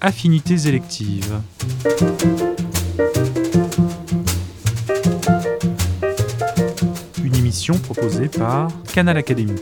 Affinités électives. Une émission proposée par Canal Académie.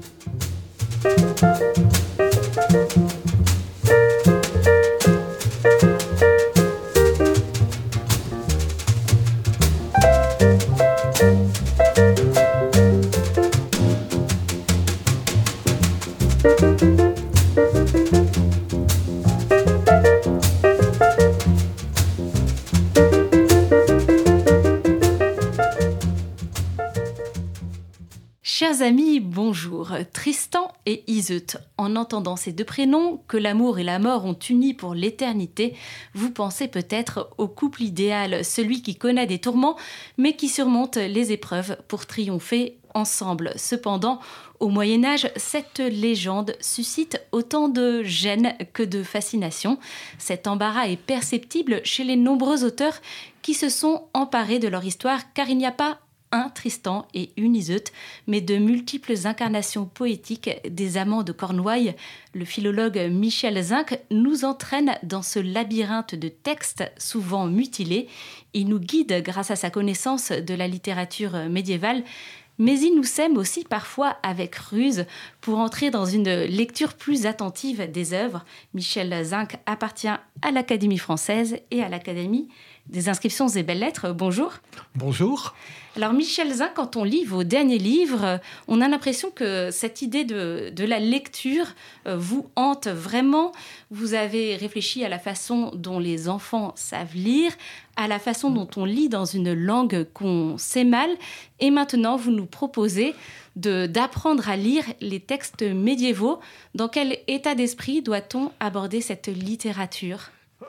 Chers amis, bonjour. Tristan et Iseut. En entendant ces deux prénoms, que l'amour et la mort ont unis pour l'éternité, vous pensez peut-être au couple idéal, celui qui connaît des tourments, mais qui surmonte les épreuves pour triompher ensemble. Cependant, au Moyen-Âge, cette légende suscite autant de gêne que de fascination. Cet embarras est perceptible chez les nombreux auteurs qui se sont emparés de leur histoire, car il n'y a pas un Tristan et une Iseut, mais de multiples incarnations poétiques des amants de Cornouailles. Le philologue Michel Zinc nous entraîne dans ce labyrinthe de textes souvent mutilés. Il nous guide grâce à sa connaissance de la littérature médiévale, mais il nous sème aussi parfois avec ruse pour entrer dans une lecture plus attentive des œuvres. Michel Zinc appartient à l'Académie française et à l'Académie des inscriptions et belles-lettres. Bonjour. Bonjour. Alors Michel Zinc, quand on lit vos derniers livres, on a l'impression que cette idée de la lecture vous hante vraiment. Vous avez réfléchi à la façon dont les enfants savent lire, à la façon dont on lit dans une langue qu'on sait mal. Et maintenant, vous nous proposez d'apprendre à lire les textes médiévaux. Dans quel état d'esprit doit-on aborder cette littérature ?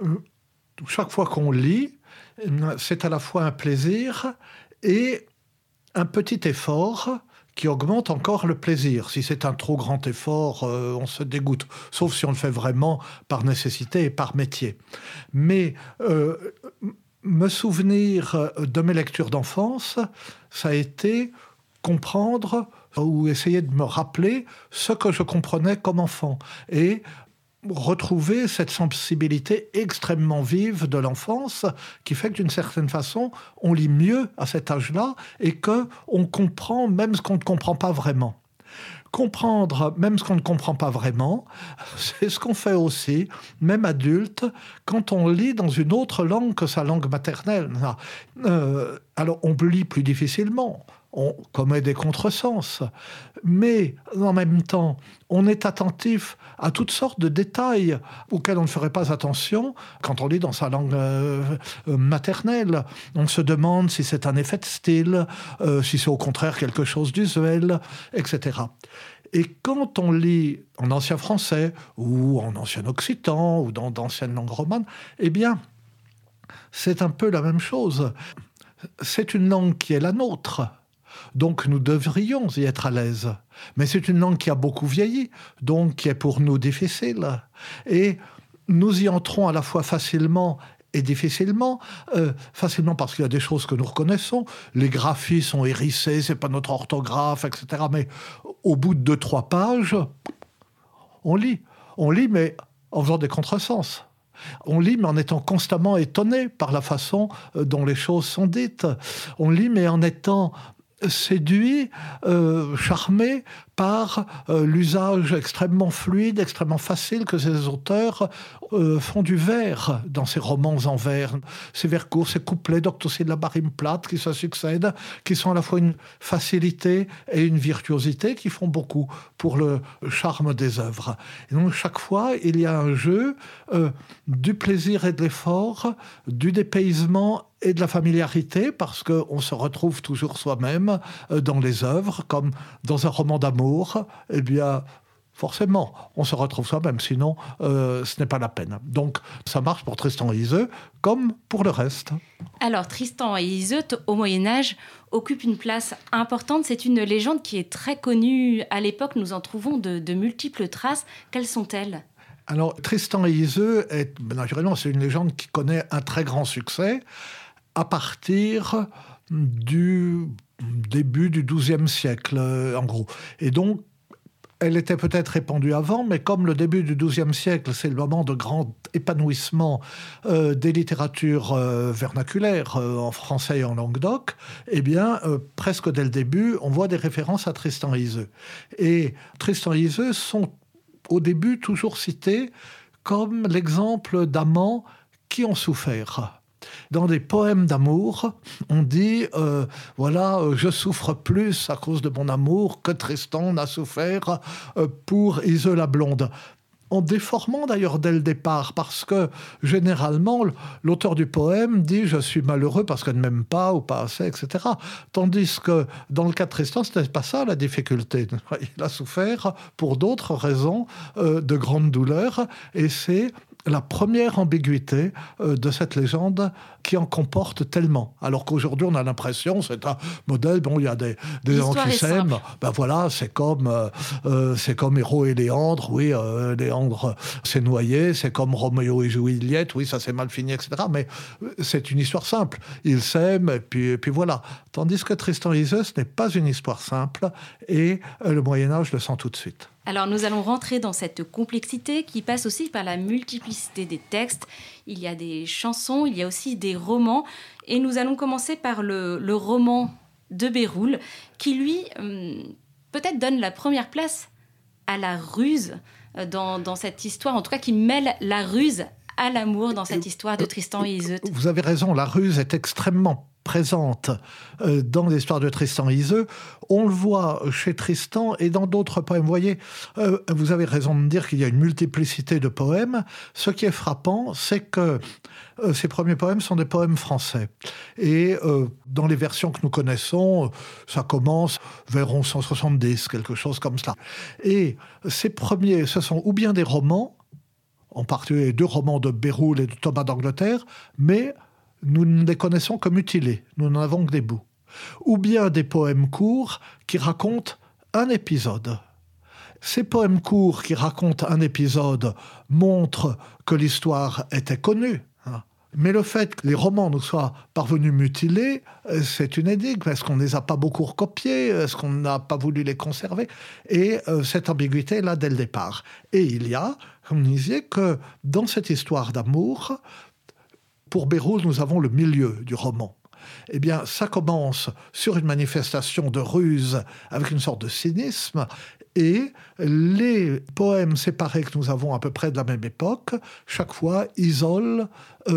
Chaque fois qu'on lit, c'est à la fois un plaisir et un petit effort qui augmente encore le plaisir. Si c'est un trop grand effort, on se dégoûte, sauf si on le fait vraiment par nécessité et par métier. Mais me souvenir de mes lectures d'enfance, ça a été comprendre ou essayer de me rappeler ce que je comprenais comme enfant. Et retrouver cette sensibilité extrêmement vive de l'enfance qui fait que d'une certaine façon, on lit mieux à cet âge-là et qu'on comprend même ce qu'on ne comprend pas vraiment. Comprendre même ce qu'on ne comprend pas vraiment, c'est ce qu'on fait aussi, même adulte, quand on lit dans une autre langue que sa langue maternelle. Alors, on lit plus difficilement, on commet des contresens, mais en même temps, on est attentif à toutes sortes de détails auxquels on ne ferait pas attention quand on lit dans sa langue maternelle. On se demande si c'est un effet de style, si c'est au contraire quelque chose d'usuel, etc. Et quand on lit en ancien français ou en ancien occitan ou dans d'anciennes langues romanes, eh bien, c'est un peu la même chose. C'est une langue qui est la nôtre. Donc nous devrions y être à l'aise. Mais c'est une langue qui a beaucoup vieilli, donc qui est pour nous difficile. Et nous y entrons à la fois facilement et difficilement. Facilement parce qu'il y a des choses que nous reconnaissons. Les graphies sont hérissés, c'est pas notre orthographe, etc. Mais au bout de 2-3 pages, on lit. On lit, mais en faisant des contresens. On lit, mais en étant constamment étonné par la façon dont les choses sont dites. On lit, mais en étant séduit, charmé par l'usage extrêmement fluide, extrêmement facile que ces auteurs font du vers dans ces romans en vers. Ces vers courts, ces couplets d'Octocide de la Barime plate qui se succèdent, qui sont à la fois une facilité et une virtuosité qui font beaucoup pour le charme des œuvres. Et donc chaque fois, il y a un jeu du plaisir et de l'effort, du dépaysement et de la familiarité, parce qu'on se retrouve toujours soi-même dans les œuvres, comme dans un roman d'amour, eh bien, forcément, on se retrouve soi-même, sinon ce n'est pas la peine. Donc, ça marche pour Tristan et Iseut, comme pour le reste. Alors, Tristan et Iseut, au Moyen-Âge, occupent une place importante. C'est une légende qui est très connue à l'époque. Nous en trouvons de multiples traces. Quelles sont-elles ? Alors, Tristan et Iseut, naturellement, c'est une légende qui connaît un très grand succès à partir du début du XIIe siècle, en gros. Et donc, elle était peut-être répandue avant, mais comme le début du XIIe siècle, c'est le moment de grand épanouissement des littératures vernaculaires en français et en Languedoc, eh bien, presque dès le début, on voit des références à Tristan et Iseult. Et Tristan et Iseult sont au début toujours cités comme l'exemple d'amants qui ont souffert. Dans des poèmes d'amour, on dit je souffre plus à cause de mon amour que Tristan n'a souffert pour Iseult la blonde. En déformant d'ailleurs dès le départ, parce que généralement, l'auteur du poème dit « je suis malheureux parce qu'elle ne m'aime pas ou pas assez », etc. Tandis que dans le cas de Tristan, ce n'était pas ça la difficulté. Il a souffert pour d'autres raisons de grande douleur, et c'est la première ambiguïté de cette légende qui en comporte tellement. Alors qu'aujourd'hui, on a l'impression, c'est un modèle, il y a des gens qui s'aiment, c'est comme Héro et Léandre, Léandre s'est noyé, c'est comme Roméo et Juliette, ça s'est mal fini, etc. Mais c'est une histoire simple. Ils s'aiment, et puis voilà. Tandis que Tristan et Iseult, ce n'est pas une histoire simple, et le Moyen-Âge le sent tout de suite. Alors nous allons rentrer dans cette complexité qui passe aussi par la multiplicité des textes. Il y a des chansons, il y a aussi des romans. Et nous allons commencer par le roman de Béroul, qui lui, peut-être donne la première place à la ruse dans cette histoire, en tout cas qui mêle la ruse à l'amour dans cette histoire de Tristan et Iseult. Vous avez raison, la ruse est extrêmement présente dans l'histoire de Tristan et Iseult. On le voit chez Tristan et dans d'autres poèmes. Vous voyez, vous avez raison de dire qu'il y a une multiplicité de poèmes. Ce qui est frappant, c'est que ces premiers poèmes sont des poèmes français. Et dans les versions que nous connaissons, ça commence vers 1170, quelque chose comme cela. Et ces premiers, ce sont ou bien des romans, en particulier les 2 romans de Béroul et de Thomas d'Angleterre, mais nous ne les connaissons que mutilés, nous n'en avons que des bouts. Ou bien des poèmes courts qui racontent un épisode. Ces poèmes courts qui racontent un épisode montrent que l'histoire était connue. Mais le fait que les romans nous soient parvenus mutilés, c'est une énigme. Est-ce qu'on ne les a pas beaucoup recopiés ? Est-ce qu'on n'a pas voulu les conserver ? Et cette ambiguïté est là dès le départ. Et il y a, comme vous disiez, que dans cette histoire d'amour, pour Béroul, nous avons le milieu du roman. Eh bien, ça commence sur une manifestation de ruse avec une sorte de cynisme, et les poèmes séparés que nous avons à peu près de la même époque, chaque fois isolent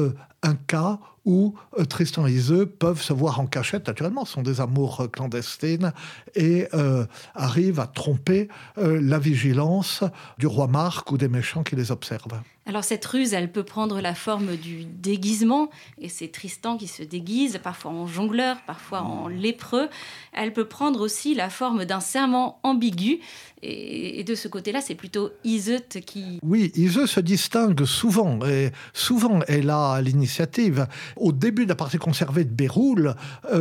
un cas où Tristan et Iseult peuvent se voir en cachette, naturellement, ce sont des amours clandestines, et arrivent à tromper la vigilance du roi Marc ou des méchants qui les observent. Alors cette ruse, elle peut prendre la forme du déguisement, et c'est Tristan qui se déguise, parfois en jongleur, parfois en lépreux. Elle peut prendre aussi la forme d'un serment ambigu, et de ce côté-là, c'est plutôt Iseult qui... Oui, Iseult se distingue souvent, et souvent elle a l'initiative. Au début de la partie conservée de Béroul,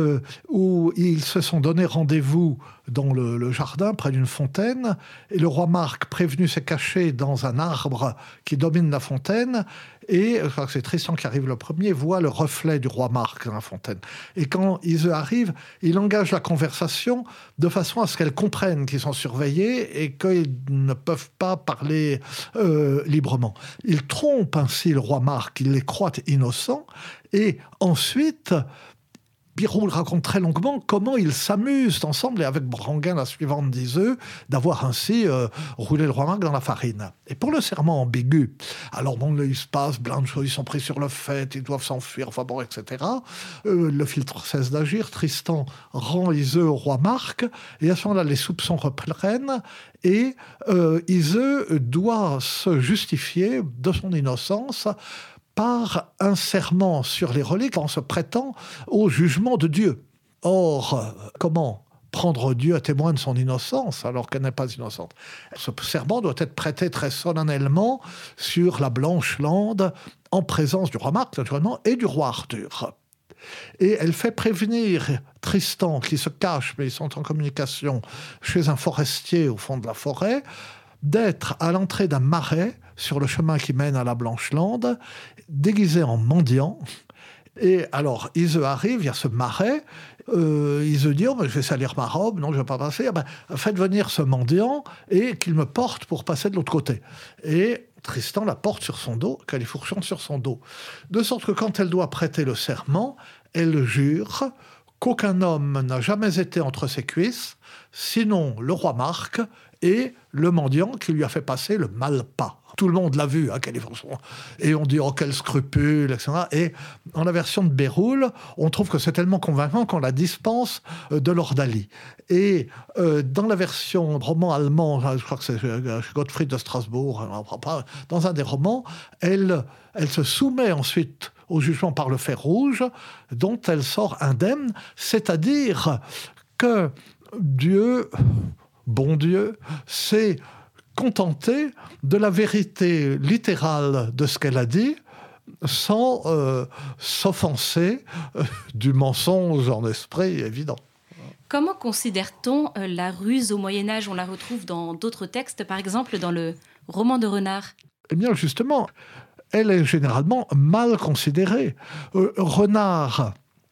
où ils se sont donné rendez-vous dans le jardin, près d'une fontaine, et le roi Marc, prévenu, s'est caché dans un arbre qui domine la fontaine, et je crois que c'est Tristan qui arrive le premier, voit le reflet du roi Marc dans la fontaine. Et quand Iseult arrive, il engage la conversation de façon à ce qu'elle comprenne qu'ils sont surveillés et qu'ils ne peuvent pas parler librement. Il trompe ainsi le roi Marc, il les croit innocents, et ensuite... Béroul raconte très longuement comment ils s'amusent ensemble, et avec Branguin, la suivante d'Iseult, d'avoir ainsi roulé le roi Marc dans la farine. Et pour le serment ambigu, alors il se passe plein de choses, ils sont pris sur le fait, ils doivent s'enfuir, etc. Le filtre cesse d'agir, Tristan rend Iseult au roi Marc, et à ce moment-là, les soupçons reprennent, et Iseult doit se justifier de son innocence par un serment sur les reliques en se prêtant au jugement de Dieu. Or, comment prendre Dieu à témoin de son innocence alors qu'elle n'est pas innocente ? Ce serment doit être prêté très solennellement sur la Blanche Lande, en présence du roi Marc, naturellement, et du roi Arthur. Et elle fait prévenir Tristan, qui se cache, mais ils sont en communication, chez un forestier au fond de la forêt, d'être à l'entrée d'un marais sur le chemin qui mène à la Blanche Lande, déguisé en mendiant. Et alors, Iseult arrive, il y a ce marais, il se dit, oh, ben, je vais salir ma robe, non, je ne vais pas passer. Ah ben, faites venir ce mendiant et qu'il me porte pour passer de l'autre côté. Et Tristan la porte sur son dos, califourchon sur son dos. De sorte que quand elle doit prêter le serment, elle jure qu'aucun homme n'a jamais été entre ses cuisses, sinon le roi Marc et le mendiant qui lui a fait passer le mal pas. Tout le monde l'a vu, califourchon. Et on dit, oh, quel scrupule, etc. Et dans la version de Béroul, on trouve que c'est tellement convaincant qu'on la dispense de l'ordalie. Et dans la version roman allemand, je crois que c'est Gottfried de Strasbourg, dans un des romans, elle se soumet ensuite au jugement par le fer rouge, dont elle sort indemne, c'est-à-dire que Dieu, bon Dieu, s'est contenté de la vérité littérale de ce qu'elle a dit, sans s'offenser du mensonge en esprit évident. Comment considère-t-on la ruse au Moyen-Âge ? On la retrouve dans d'autres textes, par exemple dans le roman de Renard. Eh bien, justement, elle est généralement mal considérée. Renard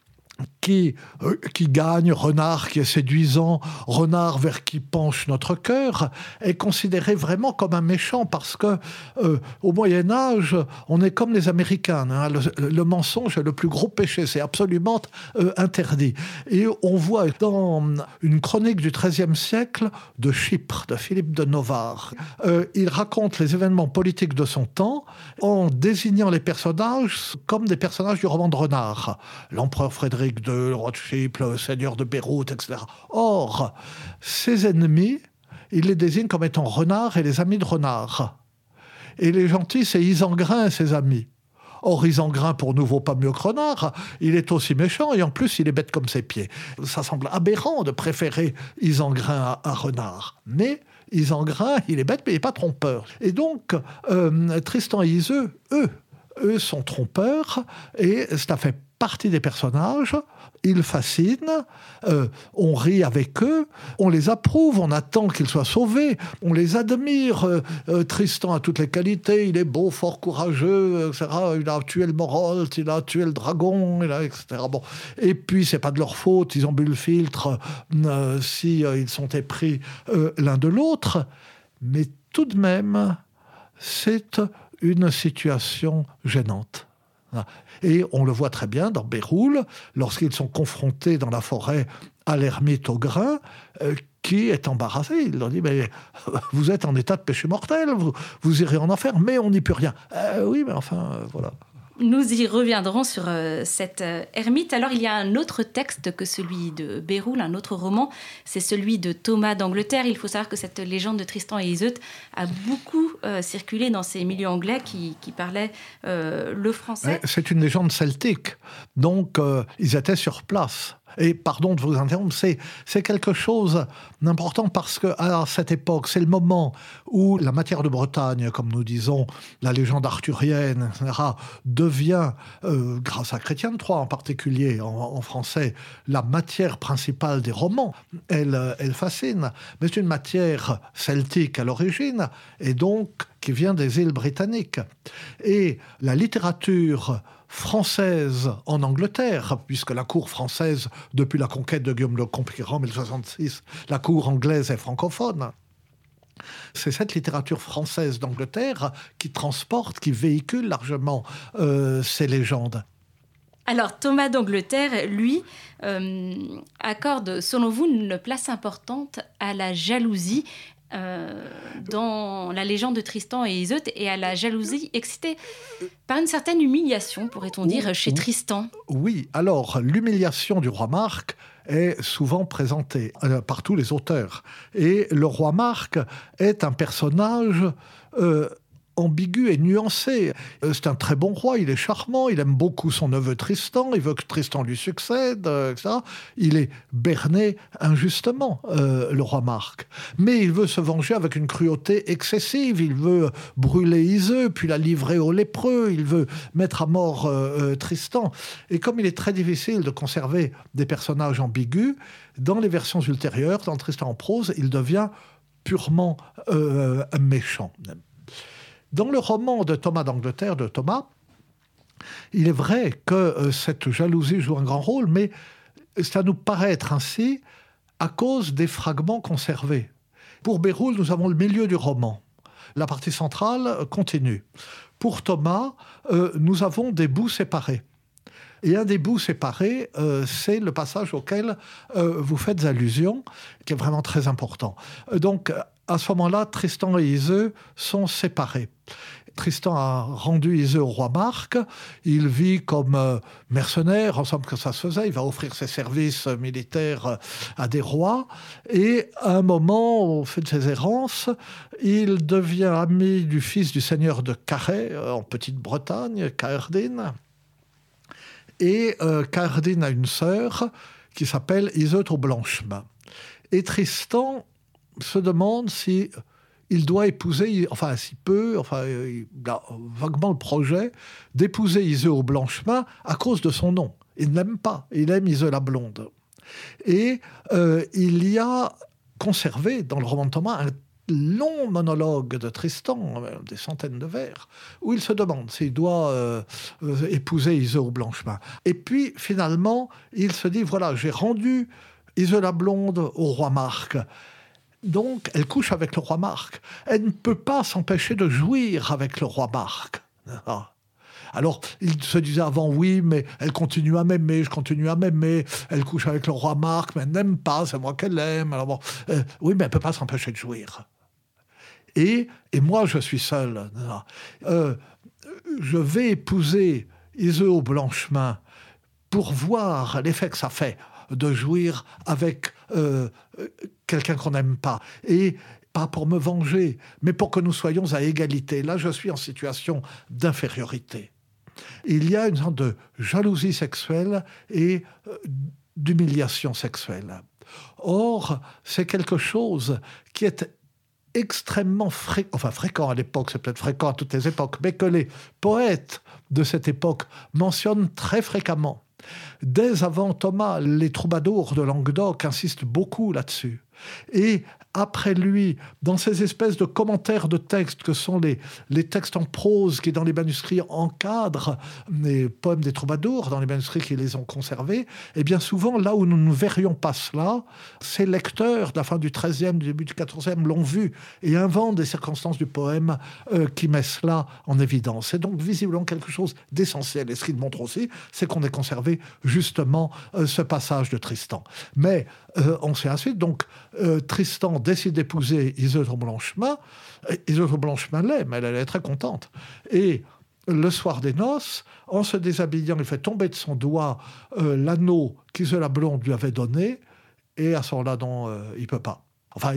qui gagne, renard qui est séduisant, renard vers qui penche notre cœur, est considéré vraiment comme un méchant parce que au Moyen-Âge, on est comme les Américains. Hein, le mensonge est le plus gros péché, c'est absolument interdit. Et on voit dans une chronique du XIIIe siècle de Chypre, de Philippe de Novare, il raconte les événements politiques de son temps en désignant les personnages comme des personnages du roman de Renard. L'empereur Frédéric II, le roi de Chypre, le seigneur de Beyrouth, etc. Or, ses ennemis, il les désigne comme étant Renard et les amis de Renard. Et les gentils, c'est Isengrin et ses amis. Or, Isengrin, pour nous, vaut pas mieux que Renard. Il est aussi méchant et en plus, il est bête comme ses pieds. Ça semble aberrant de préférer Isengrin à Renard. Mais Isengrin, il est bête, mais il n'est pas trompeur. Et donc, Tristan et Iseult, eux sont trompeurs et ça fait partie des personnages, ils fascinent, on rit avec eux, on les approuve, on attend qu'ils soient sauvés, on les admire. Tristan a toutes les qualités, il est beau, fort, courageux, etc. Il a tué le Morholt, il a tué le dragon, etc. Bon. Et puis, c'est pas de leur faute, ils ont bu le filtre si ils sont épris l'un de l'autre. Mais tout de même, c'est une situation gênante. Et on le voit très bien dans Béroul, lorsqu'ils sont confrontés dans la forêt à l'ermite au grain, qui est embarrassé. Il leur dit, mais vous êtes en état de péché mortel, vous irez en enfer, mais on n'y peut rien. Oui, mais enfin, voilà. Nous y reviendrons sur cette ermite. Alors, il y a un autre texte que celui de Béroul, un autre roman, c'est celui de Thomas d'Angleterre. Il faut savoir que cette légende de Tristan et Iseult a beaucoup circulé dans ces milieux anglais qui parlaient le français. C'est une légende celtique, donc ils étaient sur place. Et pardon de vous interrompre, c'est quelque chose d'important parce qu'à cette époque, c'est le moment où la matière de Bretagne, comme nous disons, la légende arthurienne, etc., devient, grâce à Chrétien de Troyes en particulier, en français, la matière principale des romans. Elle fascine, mais c'est une matière celtique à l'origine, et donc qui vient des îles britanniques. Et la littérature française en Angleterre, puisque la cour française, depuis la conquête de Guillaume le Conquérant en 1066, la cour anglaise est francophone. C'est cette littérature française d'Angleterre qui transporte, qui véhicule largement ces légendes. Alors, Thomas d'Angleterre, lui, accorde, selon vous, une place importante à la jalousie dans la légende de Tristan et Iseult et à la jalousie excitée par une certaine humiliation, pourrait-on dire, chez Tristan. Oui, alors l'humiliation du roi Marc est souvent présentée par tous les auteurs. Et le roi Marc est un personnage ambigu et nuancé. C'est un très bon roi, il est charmant, il aime beaucoup son neveu Tristan, il veut que Tristan lui succède, etc. Il est berné injustement, le roi Marc. Mais il veut se venger avec une cruauté excessive, il veut brûler Iseult, puis la livrer aux lépreux, il veut mettre à mort Tristan. Et comme il est très difficile de conserver des personnages ambigus, dans les versions ultérieures, dans Tristan en prose, il devient purement méchant. Dans le roman de Thomas d'Angleterre, de Thomas, il est vrai que cette jalousie joue un grand rôle, mais Ça nous paraît être ainsi à cause des fragments conservés. Pour Béroul, nous avons le milieu du roman. La partie centrale continue. Pour Thomas, nous avons des bouts séparés. Et un des bouts séparés, c'est le passage auquel vous faites allusion, qui est vraiment très important. Donc, à ce moment-là, Tristan et Iseux sont séparés. Tristan a rendu Iseux au roi Marc. Il vit comme mercenaire, ensemble que ça se faisait. Il va offrir ses services militaires à des rois. Et à un moment, au fait de ses errances, il devient ami du fils du seigneur de Carhaix, en Petite-Bretagne, Caerdine. Et Caerdine a une sœur qui s'appelle Iseut au Blanchemain. Et Tristan se demande si il doit épouser, enfin s'il peut, il a vaguement le projet d'épouser Iseut au Blanchemain à cause de son nom. Il ne l'aime pas, il aime Iseut la Blonde. Et il y a conservé dans le roman de Thomas un long monologue de Tristan, des centaines de vers, où il se demande s'il doit épouser Iseut au Blanchemain. Et puis, finalement, il se dit, voilà, j'ai rendu Iseut la Blonde au roi Marc. Donc, elle couche avec le roi Marc. Elle ne peut pas s'empêcher de jouir avec le roi Marc. Alors, il se disait avant, oui, mais elle continue à m'aimer, je continue à m'aimer, elle couche avec le roi Marc, mais elle n'aime pas, c'est moi qu'elle aime. Alors bon, oui, mais elle ne peut pas s'empêcher de jouir. Et moi, je suis seul. Je vais épouser Iseut au Blanchemain pour voir l'effet que ça fait de jouir avec quelqu'un qu'on n'aime pas. Et pas pour me venger, mais pour que nous soyons à égalité. Là, je suis en situation d'infériorité. Il y a une sorte de jalousie sexuelle et d'humiliation sexuelle. Or, c'est quelque chose qui est extrêmement fréquent à l'époque, c'est peut-être fréquent à toutes les époques, mais que les poètes de cette époque mentionnent très fréquemment. Dès avant Thomas, les troubadours de Languedoc insistent beaucoup là-dessus. Et après lui, dans ces espèces de commentaires de textes que sont les textes en prose qui, dans les manuscrits, encadrent les poèmes des troubadours, dans les manuscrits qui les ont conservés, et bien souvent, là où nous ne verrions pas cela, ces lecteurs de la fin du XIIIe, du début du XIVe l'ont vu et inventent des circonstances du poème qui mettent cela en évidence. C'est donc visiblement quelque chose d'essentiel. Et ce qu'il montre aussi, c'est qu'on ait conservé justement ce passage de Tristan. Mais on sait ensuite, donc, Tristan décide d'épouser Iseut au Blanchemain. Iseut au Blanchemain l'aime, elle est très contente. Et le soir des noces, en se déshabillant, il fait tomber de son doigt l'anneau qu'Iseut la Blonde lui avait donné. Et à ce moment-là, il ne peut pas. Enfin,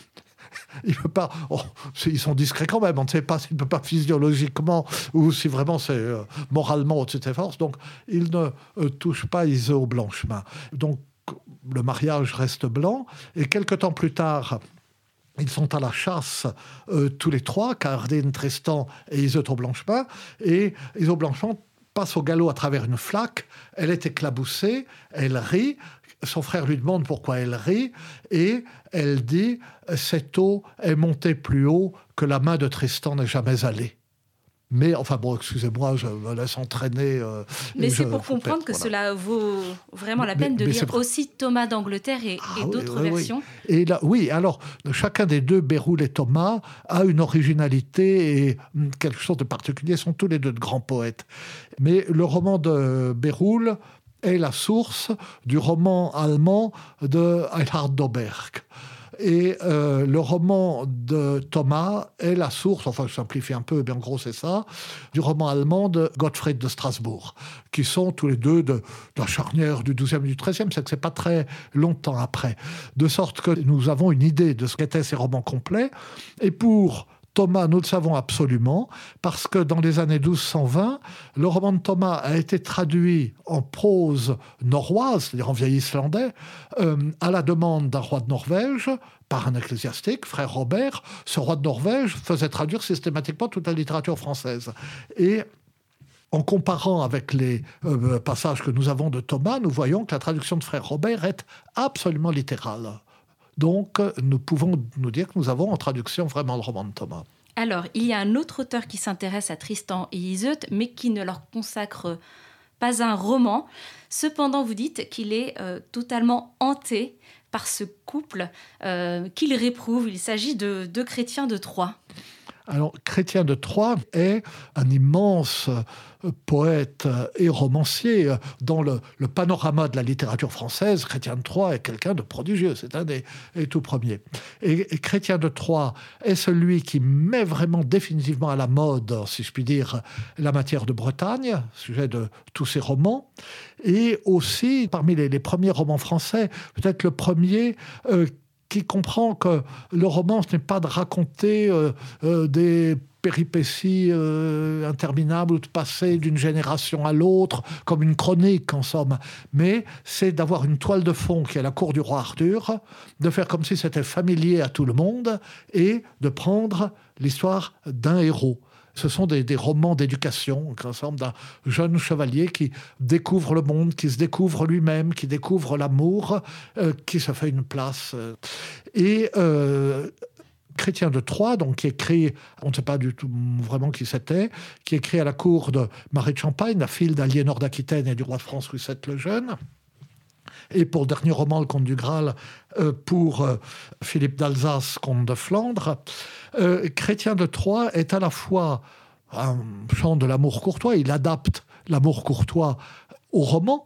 il peut pas. Ils sont discrets quand même. On ne sait pas s'il ne peut pas physiologiquement ou si vraiment c'est moralement au-dessus de ses forces. Donc, il ne touche pas Iseut au Blanchemain. Donc, le mariage reste blanc. Et quelque temps plus tard, ils sont à la chasse tous les trois, Caerdine, Tristan et Iseut au Blanchemain. Et Iseut au Blanchemain passe au galop à travers une flaque. Elle est éclaboussée, elle rit. Son frère lui demande pourquoi elle rit. Et elle dit « Cette eau est montée plus haut que la main de Tristan n'est jamais allée ». Mais, enfin bon, excusez-moi, je me laisse entraîner. Mais c'est pour comprendre que cela vaut vraiment la peine de lire aussi Thomas d'Angleterre et d'autres versions. Oui. Et là, oui, alors, chacun des deux, Béroul et Thomas, a une originalité et quelque chose de particulier. Ils sont tous les deux de grands poètes. Mais le roman de Béroul est la source du roman allemand de Eilhard Doberg. Et le roman de Thomas est la source, enfin je simplifie un peu, mais en gros c'est ça, du roman allemand de Gottfried de Strasbourg, qui sont tous les deux de la charnière du XIIe et du XIIIe, c'est que c'est pas très longtemps après. De sorte que nous avons une idée de ce qu'étaient ces romans complets. Et pour Thomas, nous le savons absolument, parce que dans les années 1220, le roman de Thomas a été traduit en prose norroise, c'est-à-dire en vieil islandais, à la demande d'un roi de Norvège, par un ecclésiastique, frère Robert. Ce roi de Norvège faisait traduire systématiquement toute la littérature française. Et en comparant avec les passages que nous avons de Thomas, nous voyons que la traduction de frère Robert est absolument littérale. Donc, nous pouvons nous dire que nous avons en traduction vraiment le roman de Thomas. Alors, il y a un autre auteur qui s'intéresse à Tristan et Iseut, mais qui ne leur consacre pas un roman. Cependant, vous dites qu'il est totalement hanté par ce couple qu'il réprouve. Il s'agit de Chrétien de Troyes. Alors, Chrétien de Troyes est un immense poète et romancier. Dans le panorama de la littérature française, Chrétien de Troyes est quelqu'un de prodigieux. C'est un des tout premiers. Et Chrétien de Troyes est celui qui met vraiment définitivement à la mode, si je puis dire, la matière de Bretagne, sujet de tous ses romans. Et aussi, parmi les premiers romans français, peut-être le premier qui comprend que le roman, ce n'est pas de raconter des péripéties interminables ou de passer d'une génération à l'autre, comme une chronique en somme, mais c'est d'avoir une toile de fond qui est la cour du roi Arthur, de faire comme si c'était familier à tout le monde et de prendre l'histoire d'un héros. Ce sont des romans d'éducation, qui ressemblent d'un jeune chevalier qui découvre le monde, qui se découvre lui-même, qui découvre l'amour, qui se fait une place. Et Chrétien de Troyes, donc, qui écrit, on ne sait pas du tout vraiment qui c'était, qui écrit à la cour de Marie de Champagne, la fille d'Aliénor d'Aquitaine et du roi de France Louis VII le Jeune. Et pour le dernier roman, Le Comte du Graal, pour Philippe d'Alsace, comte de Flandre, Chrétien de Troyes est à la fois un chant de l'amour courtois, il adapte l'amour courtois au roman,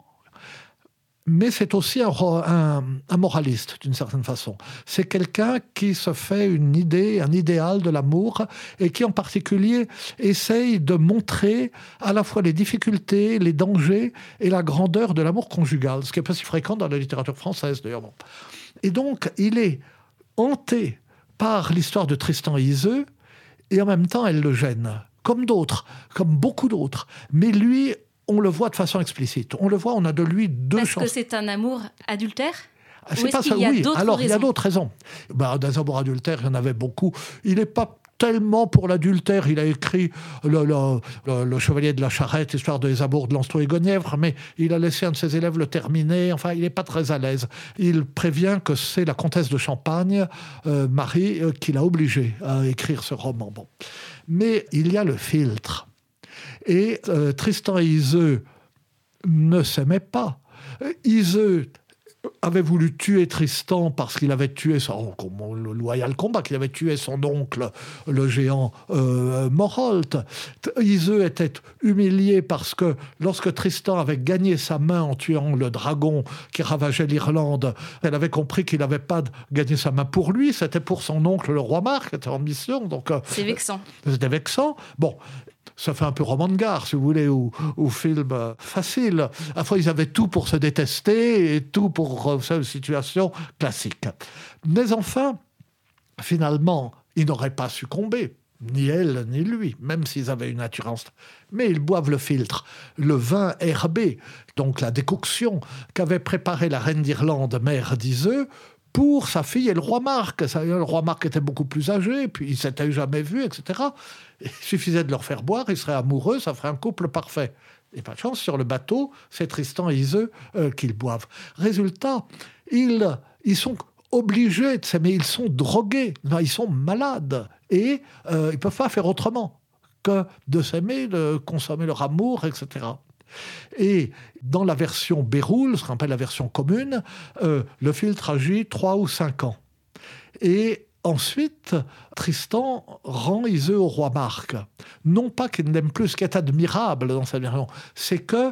mais c'est aussi un moraliste, d'une certaine façon. C'est quelqu'un qui se fait une idée, un idéal de l'amour, et qui en particulier essaye de montrer à la fois les difficultés, les dangers et la grandeur de l'amour conjugal, ce qui n'est pas si fréquent dans la littérature française, d'ailleurs. Bon. Et donc, il est hanté par l'histoire de Tristan et Iseult, et en même temps, elle le gêne, comme d'autres, comme beaucoup d'autres. Mais lui, on le voit de façon explicite. On le voit, on a de lui deux chansons. Est-ce que c'est un amour adultère ? C'est pas ça, oui. Alors, il y a d'autres raisons. Des amours adultères, il y en avait beaucoup. Il n'est pas tellement pour l'adultère. Il a écrit le Chevalier de la Charrette, histoire des amours de Lancelot et Guenièvre, mais il a laissé un de ses élèves le terminer. Enfin, il n'est pas très à l'aise. Il prévient que c'est la comtesse de Champagne, Marie, qui l'a obligé à écrire ce roman. Bon. Mais il y a le filtre. Et Tristan et Iseult ne s'aimaient pas. Iseult avait voulu tuer Tristan parce qu'il avait tué le loyal combat, qu'il avait tué son oncle, le géant Morholt. Iseult était humilié parce que lorsque Tristan avait gagné sa main en tuant le dragon qui ravageait l'Irlande, elle avait compris qu'il n'avait pas gagné sa main pour lui, c'était pour son oncle, le roi Marc, qui était en mission. Donc, c'est vexant. C'était vexant. Bon. Ça fait un peu roman de gare, si vous voulez, ou film facile. À la fois, ils avaient tout pour se détester et tout pour une situation classique. Mais enfin, finalement, ils n'auraient pas succombé, ni elle, ni lui, même s'ils avaient une attirance. Mais ils boivent le filtre, le vin herbé, donc la décoction qu'avait préparée la reine d'Irlande, mère d'Iseult, pour sa fille et le roi Marc. Le roi Marc était beaucoup plus âgé, puis ils ne s'étaient jamais vus, etc. Il suffisait de leur faire boire, ils seraient amoureux, ça ferait un couple parfait. Et pas de chance, sur le bateau, c'est Tristan et Iseult qu'ils boivent. Résultat, ils sont obligés de s'aimer, ils sont drogués, ils sont malades. Et ils ne peuvent pas faire autrement que de s'aimer, de consommer leur amour, etc. Et dans la version Béroul, ce qu'on appelle la version commune, le filtre agit 3 ou 5 ans. Et ensuite, Tristan rend Iseult au roi Marc. Non pas qu'il n'aime plus, ce qui est admirable dans cette version, c'est que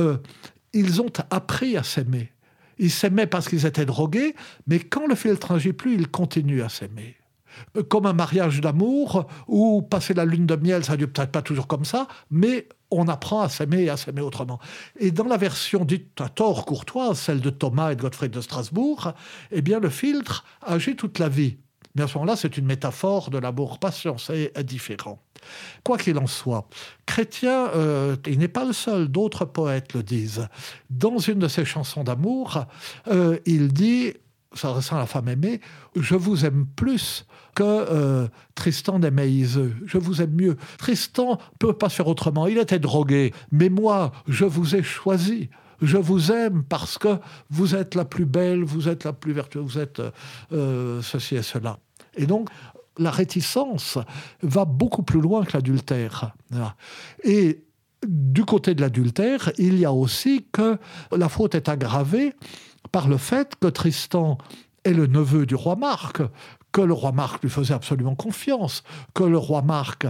ils ont appris à s'aimer. Ils s'aimaient parce qu'ils étaient drogués, mais quand le filtre n'agit plus, ils continuent à s'aimer. Comme un mariage d'amour, où passer la lune de miel, ça ne dure peut-être pas toujours comme ça, mais on apprend à s'aimer et à s'aimer autrement. Et dans la version dite à tort courtoise, celle de Thomas et de Gottfried de Strasbourg, eh bien le filtre agit toute la vie. Mais à ce moment-là, c'est une métaphore de l'amour-passion, c'est différent. Quoi qu'il en soit, Chrétien, il n'est pas le seul, d'autres poètes le disent. Dans une de ses chansons d'amour, il dit, s'adressant à la femme aimée, « Je vous aime plus que Tristan n'aimait Iseult. Je vous aime mieux. Tristan ne peut pas faire autrement. Il était drogué. Mais moi, je vous ai choisi. Je vous aime parce que vous êtes la plus belle, vous êtes la plus vertueuse, vous êtes ceci et cela. » Et donc, la réticence va beaucoup plus loin que l'adultère. Et du côté de l'adultère, il y a aussi que la faute est aggravée par le fait que Tristan est le neveu du roi Marc, que le roi Marc lui faisait absolument confiance, que le roi Marc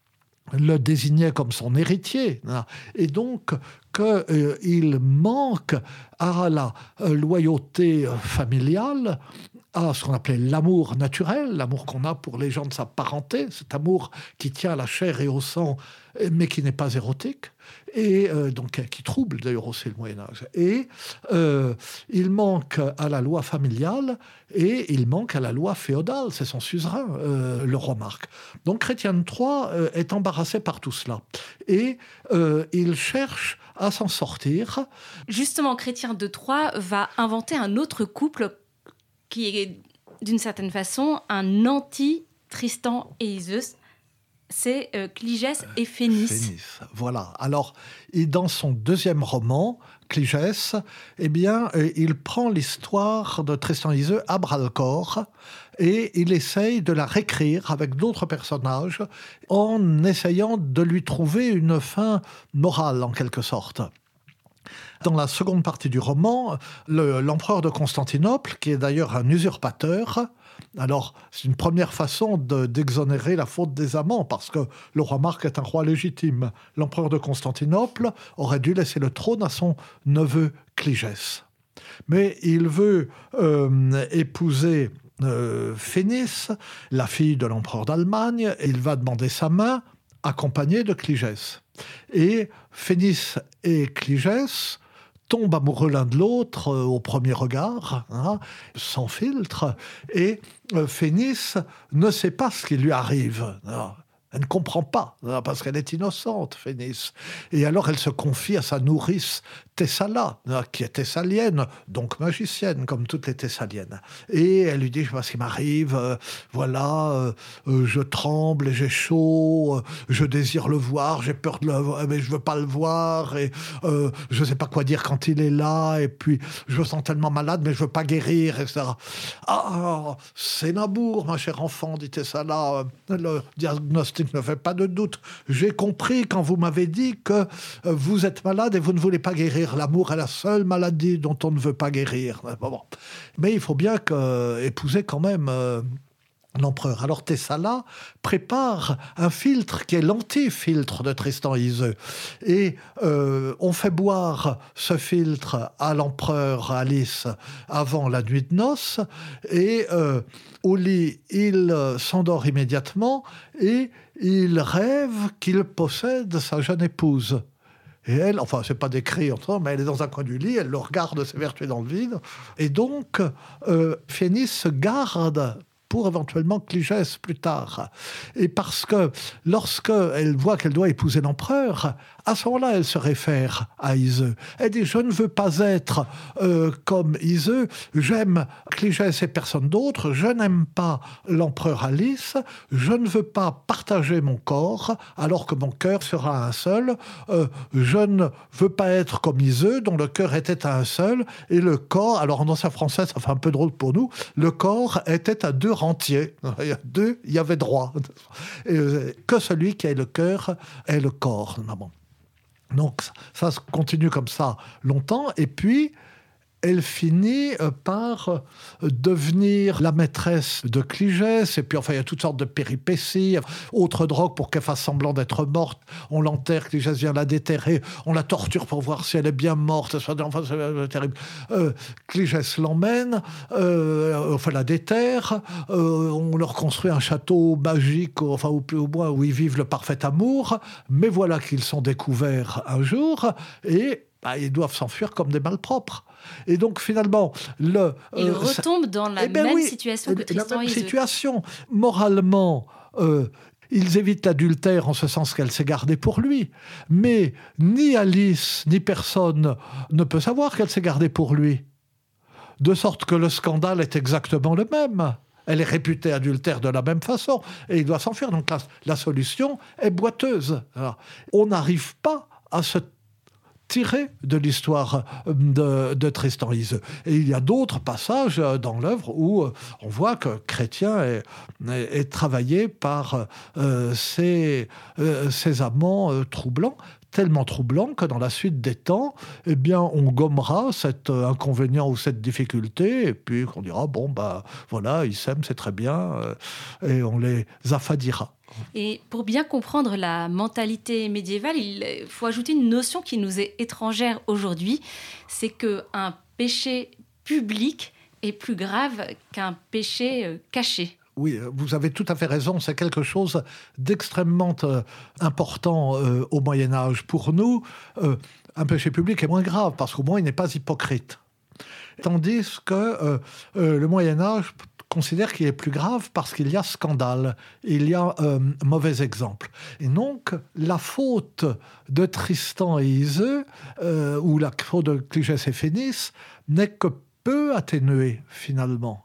le désignait comme son héritier, et donc qu'il manque à la loyauté familiale, à ce qu'on appelait l'amour naturel, l'amour qu'on a pour les gens de sa parenté, cet amour qui tient à la chair et au sang, mais qui n'est pas érotique, et donc qui trouble d'ailleurs aussi le Moyen-Âge. Et il manque à la loi familiale et il manque à la loi féodale, c'est son suzerain, le roi Marc. Donc Chrétien de Troyes est embarrassé par tout cela. Et il cherche à s'en sortir. Justement, Chrétien de Troyes va inventer un autre couple qui est d'une certaine façon un anti-Tristan et Iseut. C'est Cligès et Phénice. Voilà. Alors, dans son deuxième roman, Cligès, eh bien, il prend l'histoire de Tristan et Iseut à bras-le-corps et il essaye de la réécrire avec d'autres personnages en essayant de lui trouver une fin morale, en quelque sorte. Dans la seconde partie du roman, l'empereur de Constantinople, qui est d'ailleurs un usurpateur, alors c'est une première façon d'exonérer la faute des amants, parce que le roi Marc est un roi légitime. L'empereur de Constantinople aurait dû laisser le trône à son neveu Cligès. Mais il veut épouser Phénice, la fille de l'empereur d'Allemagne, et il va demander sa main, accompagné de Cligès. Et Phénice et Cligès tombent amoureux l'un de l'autre au premier regard, sans filtre, et Phénice ne sait pas ce qui lui arrive. Elle ne comprend pas, parce qu'elle est innocente, Phénice. Et alors elle se confie à sa nourrice Thessala, qui est thessalienne, donc magicienne, comme toutes les thessaliennes. Et elle lui dit, je sais pas ce qui m'arrive, je tremble et j'ai chaud, je désire le voir, j'ai peur de le voir, mais je veux pas le voir, et je sais pas quoi dire quand il est là, et puis je me sens tellement malade, mais je veux pas guérir, etc. Ah, c'est Nabour, ma chère enfant, dit Thessala, le diagnostic ne fait pas de doute. J'ai compris quand vous m'avez dit que vous êtes malade et vous ne voulez pas guérir. L'amour est la seule maladie dont on ne veut pas guérir. Bon. Mais il faut bien épouser quand même l'empereur. Alors Thessala prépare un filtre qui est l'anti-filtre de Tristan et Iseut. Et on fait boire ce filtre à l'empereur Alice avant la nuit de noces. Et au lit, il s'endort immédiatement et il rêve qu'il possède sa jeune épouse. Et elle, enfin, c'est pas décrit, mais elle est dans un coin du lit, elle le regarde s'évertuer dans le vide. Et donc, Phénice se garde pour éventuellement Cligès plus tard. Et parce que lorsqu'elle voit qu'elle doit épouser l'empereur, à ce moment-là, elle se réfère à Iseut. Elle dit « Je ne veux pas être comme Iseut, j'aime Cligès et personne d'autre, je n'aime pas l'empereur Alice, je ne veux pas partager mon corps alors que mon cœur sera un seul, je ne veux pas être comme Iseut dont le cœur était à un seul, et le corps, alors en ancien français ça fait un peu drôle pour nous, le corps était à deux rentiers, il y avait droit, et, que celui qui a le cœur est le corps. Donc ça se continue comme ça longtemps, et puis elle finit par devenir la maîtresse de Cligès, et puis enfin il y a toutes sortes de péripéties, autre drogue pour qu'elle fasse semblant d'être morte, on l'enterre, Cligès vient la déterrer, on la torture pour voir si elle est bien morte, enfin c'est terrible. Cligès l'emmène, enfin la déterre, on leur construit un château magique, enfin au plus au moins où ils vivent le parfait amour, mais voilà qu'ils sont découverts un jour, et ils doivent s'enfuir comme des malpropres. Et donc finalement, ils retombent dans la même situation que Tristan et Iseut. Situation. Moralement, ils évitent l'adultère en ce sens qu'elle s'est gardée pour lui. Mais ni Alice, ni personne ne peut savoir qu'elle s'est gardée pour lui. De sorte que le scandale est exactement le même. Elle est réputée adultère de la même façon. Et il doit s'enfuir. Donc la solution est boiteuse. Alors, on n'arrive pas à se tiré de l'histoire de Tristan et Iseut. Et il y a d'autres passages dans l'œuvre où on voit que Chrétien est travaillé par ces amants troublants, tellement troublant que dans la suite des temps, eh bien, on gommera cet inconvénient ou cette difficulté, et puis on dira, bon, bah voilà, ils s'aiment, c'est très bien, et on les affadira. Et pour bien comprendre la mentalité médiévale, il faut ajouter une notion qui nous est étrangère aujourd'hui, c'est qu'un péché public est plus grave qu'un péché caché. Oui, vous avez tout à fait raison, c'est quelque chose d'extrêmement important au Moyen-Âge. Pour nous, un péché public est moins grave, parce qu'au moins il n'est pas hypocrite. Tandis que le Moyen-Âge considère qu'il est plus grave parce qu'il y a scandale, il y a mauvais exemple. Et donc, la faute de Tristan et Iseux, ou la faute de Cligès et Phénice, n'est que peu atténuée, finalement,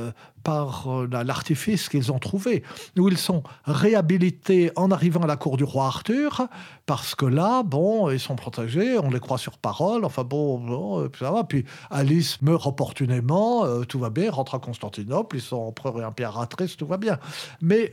par l'artifice qu'ils ont trouvé, où ils sont réhabilités en arrivant à la cour du roi Arthur, parce que là, bon, ils sont protégés, on les croit sur parole, enfin bon, ça va. Puis Alice meurt opportunément, tout va bien, rentre à Constantinople, ils sont empereur et impératrice, tout va bien. Mais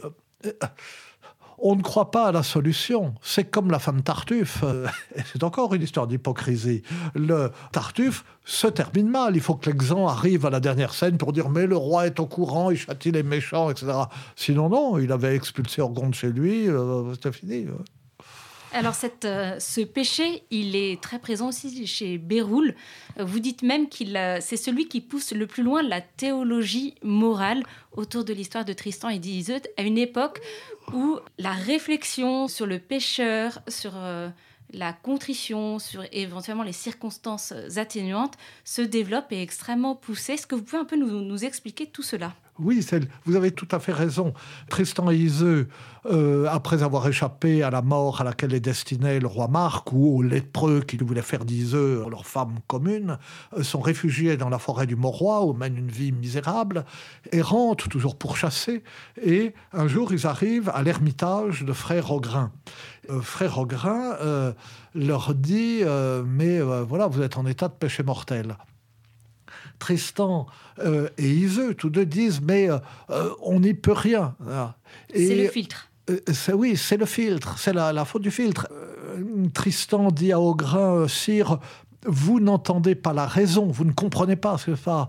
on ne croit pas à la solution. C'est comme la femme Tartuffe. C'est encore une histoire d'hypocrisie. Le Tartuffe se termine mal. Il faut que l'exempt arrive à la dernière scène pour dire « mais le roi est au courant, il châtie les méchants, etc. » Sinon, non, il avait expulsé Orgonde chez lui, c'était fini. Alors ce péché, il est très présent aussi chez Béroul. Vous dites même c'est celui qui pousse le plus loin la théologie morale autour de l'histoire de Tristan et d'Iseut, à une époque où la réflexion sur le pécheur, sur la contrition, sur éventuellement les circonstances atténuantes se développe et est extrêmement poussée. Est-ce que vous pouvez un peu nous expliquer tout cela ? Oui, vous avez tout à fait raison. Tristan et Iseux, après avoir échappé à la mort à laquelle les destinait le roi Marc, ou aux lépreux qui voulaient faire d'Iseux leur femme commune, sont réfugiés dans la forêt du Mauroy, où mènent une vie misérable, errants, toujours pourchassés, et un jour ils arrivent à l'ermitage de Frère Rogrin. Frère Rogrin leur dit mais voilà, vous êtes en état de péché mortel. Tristan et Iseux, tous deux disent mais on n'y peut rien. Et c'est le filtre. Oui, c'est le filtre, c'est la faute du filtre. Tristan dit à Rogrin, sire, vous n'entendez pas la raison, vous ne comprenez pas ce que ça.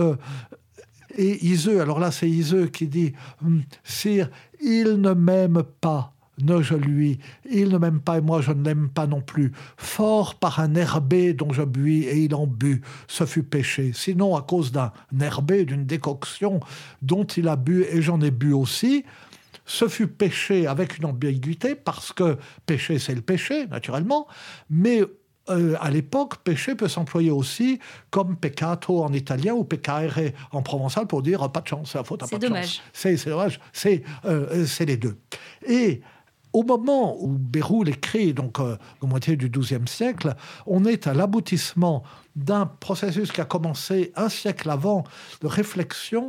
Et Iseux, alors là c'est Iseux qui dit, sire, il ne m'aime pas. Ne je lui, il ne m'aime pas et moi je ne l'aime pas non plus. Fort par un herbé dont je buis et il en but, ce fut péché. Sinon à cause d'un herbé, d'une décoction dont il a bu et j'en ai bu aussi, ce fut péché avec une ambiguïté parce que péché c'est le péché naturellement, mais à l'époque, péché peut s'employer aussi comme peccato en italien ou peccare en provençal pour dire pas de chance, c'est la faute à pas de chance. C'est dommage. C'est les deux. Et au moment où Béroul écrit, donc au moitié du XIIe siècle, on est à l'aboutissement d'un processus qui a commencé un siècle avant de réflexion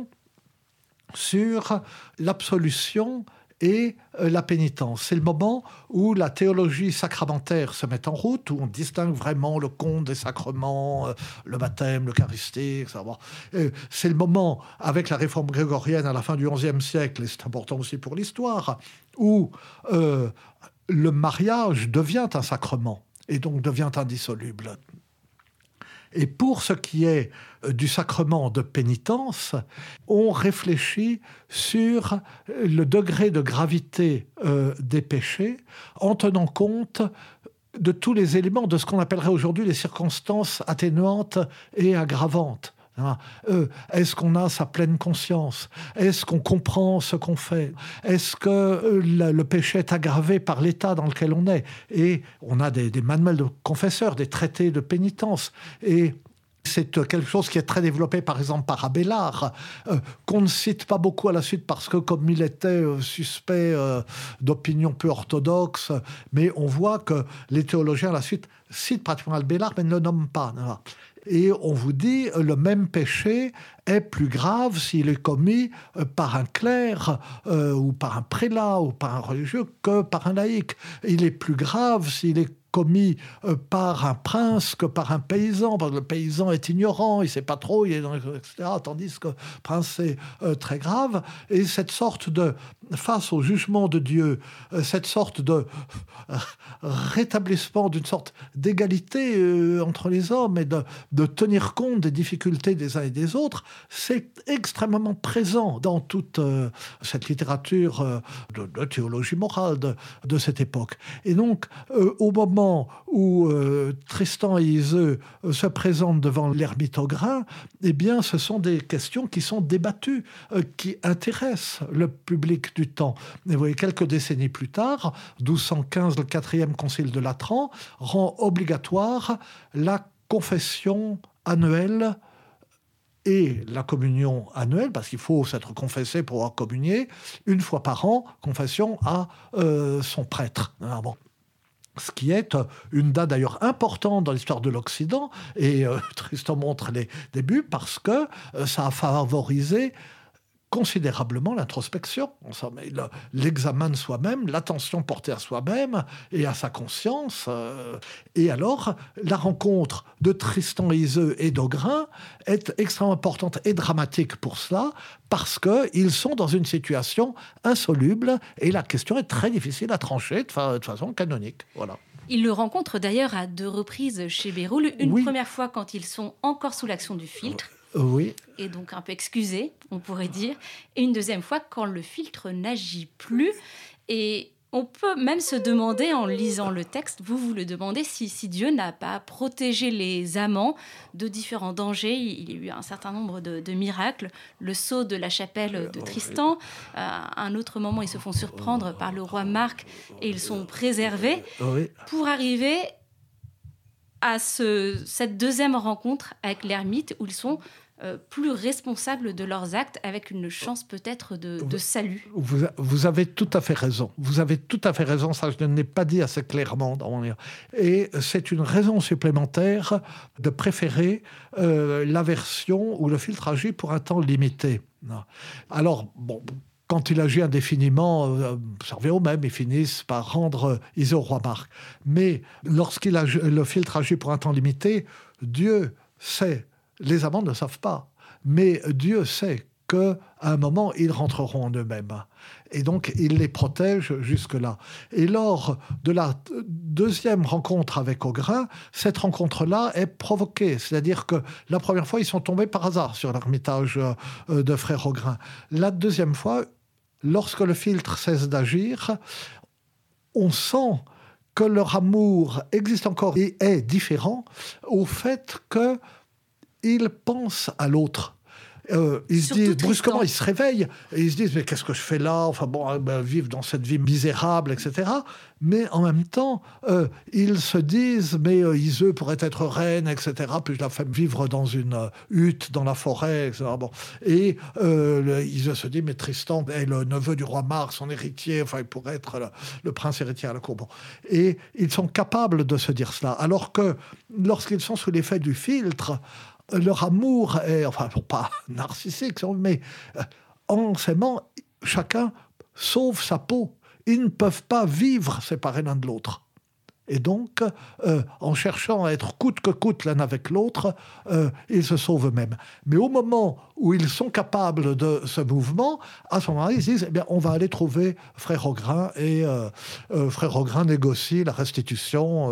sur l'absolution et la pénitence. C'est le moment où la théologie sacramentaire se met en route, où on distingue vraiment le compte des sacrements, le baptême, l'Eucharistie, etc. C'est le moment, avec la réforme grégorienne à la fin du XIe siècle, et c'est important aussi pour l'histoire, où le mariage devient un sacrement, et donc devient indissoluble. Et pour ce qui est du sacrement de pénitence, on réfléchit sur le degré de gravité des péchés en tenant compte de tous les éléments de ce qu'on appellerait aujourd'hui les circonstances atténuantes et aggravantes. Est-ce qu'on a sa pleine conscience? Est-ce qu'on comprend ce qu'on fait? Est-ce que le péché est aggravé par l'état dans lequel on est? Et on a des manuels de confesseurs, des traités de pénitence. Et c'est quelque chose qui est très développé, par exemple, par Abélard, qu'on ne cite pas beaucoup à la suite parce que, comme il était suspect d'opinion peu orthodoxe, mais on voit que les théologiens, à la suite, citent pratiquement Abélard, mais ne le nomment pas. Et on vous dit, le même péché est plus grave s'il est commis par un clerc ou par un prélat ou par un religieux que par un laïc. Il est plus grave s'il est commis par un prince que par un paysan, parce que le paysan est ignorant, il ne sait pas trop, etc., tandis que le prince est très grave. Et cette sorte de, face au jugement de Dieu, cette sorte de rétablissement d'une sorte d'égalité entre les hommes et de tenir compte des difficultés des uns et des autres, c'est extrêmement présent dans toute cette littérature de théologie morale de cette époque. Et donc, au moment où Tristan et Iseux se présentent devant l'ermite Augrain, eh bien, ce sont des questions qui sont débattues, qui intéressent le public du temps. Et vous voyez, quelques décennies plus tard, 1215, le 4e concile de Latran rend obligatoire la confession annuelle et la communion annuelle, parce qu'il faut s'être confessé pour avoir communié, une fois par an, confession à son prêtre. Alors bon, ce qui est une date d'ailleurs importante dans l'histoire de l'Occident, et Tristan montre les débuts, parce que ça a favorisé considérablement l'introspection, l'examen de soi-même, l'attention portée à soi-même et à sa conscience. Et alors, la rencontre de Tristan et Iseux et d'Augrain est extrêmement importante et dramatique pour cela, parce qu'ils sont dans une situation insoluble et la question est très difficile à trancher de façon canonique. Voilà. Ils le rencontrent d'ailleurs à 2 reprises chez Béroul. Une première fois quand ils sont encore sous l'action du filtre. Oui. Et donc un peu excusé, on pourrait dire. Et une deuxième fois quand le filtre n'agit plus. Et on peut même se demander, en lisant le texte, vous le demandez, si Dieu n'a pas protégé les amants de différents dangers. Il y a eu un certain nombre de miracles. Le sceau de la chapelle de Tristan. À un autre moment, ils se font surprendre par le roi Marc et ils sont préservés pour arriver à cette deuxième rencontre avec l'ermite où ils sont plus responsables de leurs actes, avec une chance peut-être de salut. Vous avez tout à fait raison. Vous avez tout à fait raison. Ça, je ne l'ai pas dit assez clairement dans mon livre. Et c'est une raison supplémentaire de préférer la version où le filtre agit pour un temps limité. Alors, bon, quand il agit indéfiniment, ça revient au même, ils finissent par rendre Iseux au roi Marc. Mais le filtre agit pour un temps limité, Dieu sait. Les amants ne le savent pas, mais Dieu sait qu'à un moment, ils rentreront en eux-mêmes. Et donc, il les protège jusque-là. Et lors de la deuxième rencontre avec Augrain, cette rencontre-là est provoquée. C'est-à-dire que la première fois, ils sont tombés par hasard sur l'ermitage de frère Augrain. La deuxième fois, lorsque le filtre cesse d'agir, on sent que leur amour existe encore et est différent au fait que ils pensent à l'autre. Ils se disent, brusquement, ils se réveillent et ils se disent, mais qu'est-ce que je fais là ? Enfin bon, vivre dans cette vie misérable, etc. Mais en même temps, ils se disent, mais Iseux pourrait être reine, etc. Puis je la fais vivre dans une hutte dans la forêt, etc. Bon. Et Iseux se dit, mais Tristan est le neveu du roi Marc, son héritier, enfin il pourrait être le prince héritier à la cour. Bon. Et ils sont capables de se dire cela. Alors que lorsqu'ils sont sous l'effet du filtre, leur amour est, enfin, pas narcissique, mais en s'aimant, chacun sauve sa peau. Ils ne peuvent pas vivre séparés l'un de l'autre. Et donc, en cherchant à être coûte que coûte l'un avec l'autre, ils se sauvent eux-mêmes. Mais au moment où ils sont capables de ce mouvement, à ce moment-là, ils disent, eh bien, on va aller trouver frère Augrain, et frère Augrain négocie la restitution,